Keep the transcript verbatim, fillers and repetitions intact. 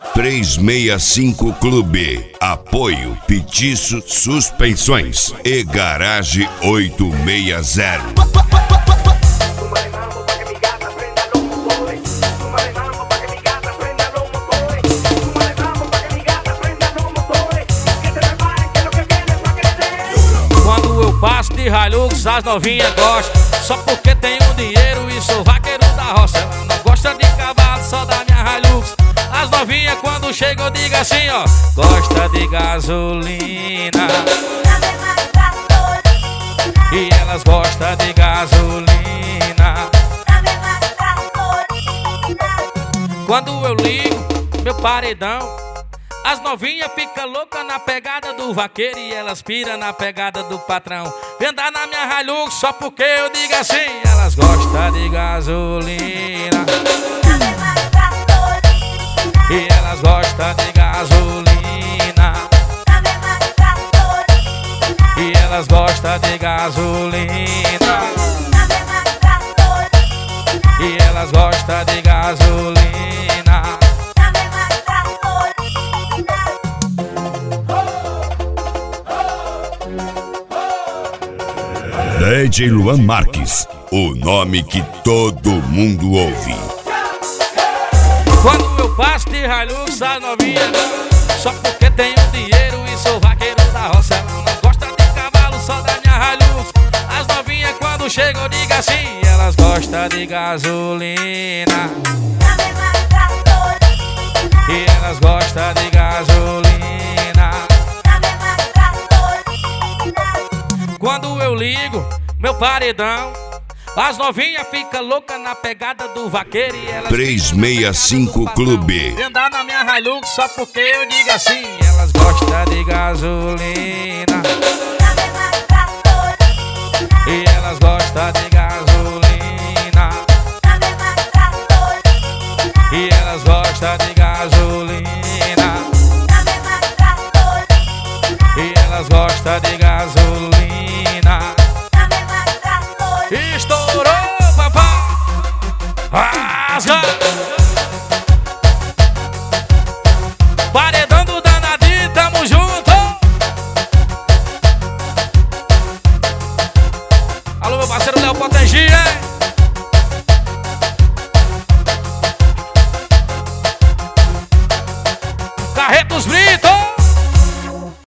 trezentos e sessenta e cinco Clube. Apoio Petiço Suspensões e Garage oitocentos e sessenta. Quando eu passo de Hilux, as novinhas gostam. Só porque tenho dinheiro e sou vaqueiro da roça. Ela não gosta de cavalo, só da minha Hilux. As novinhas quando chegam eu digo assim, ó: gosta de gasolina. E elas gostam de gasolina. Quando eu ligo meu paredão, as novinhas ficam loucas na pegada do vaqueiro e elas piram na pegada do patrão. Vem andar na minha Hilux só porque eu digo assim: elas gostam de gasolina. E elas gostam de gasolina. E elas gostam de gasolina. E elas gostam de gasolina. D J Luan Marques, o nome que todo mundo ouve. Quando eu passo de Hilux, as novinhas só porque tenho dinheiro e sou vaqueiro da roça. Ela não gosta de cavalo, só da minha Hilux. As novinhas quando chegam eu digo assim: elas gostam de gasolina. E elas gostam de gasolina. Quando eu ligo meu paredão, as novinhas ficam loucas na pegada do vaqueiro e elas trezentos e sessenta e cinco Clube. Vem andar na minha Hilux só porque eu digo assim: elas gostam de gasolina. E elas gostam de gasolina. E elas gostam de gasolina. E elas gostam de gasolina. Estourou, papai! Rasga!